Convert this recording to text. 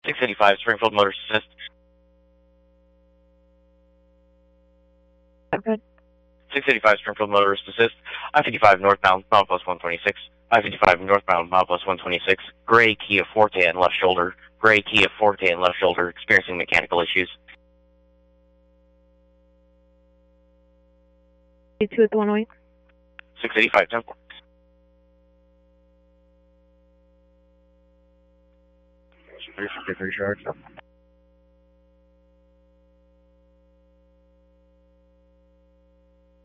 685 Springfield Motors Assist. Good. 685 Springfield Motorist Assist. I-55 northbound, mile plus 126. I-55 northbound, mile plus 126. Gray Kia Forte and left shoulder. Gray Kia Forte and left shoulder experiencing mechanical issues. 2 at the 108. 685 Temple. Pretty sharp.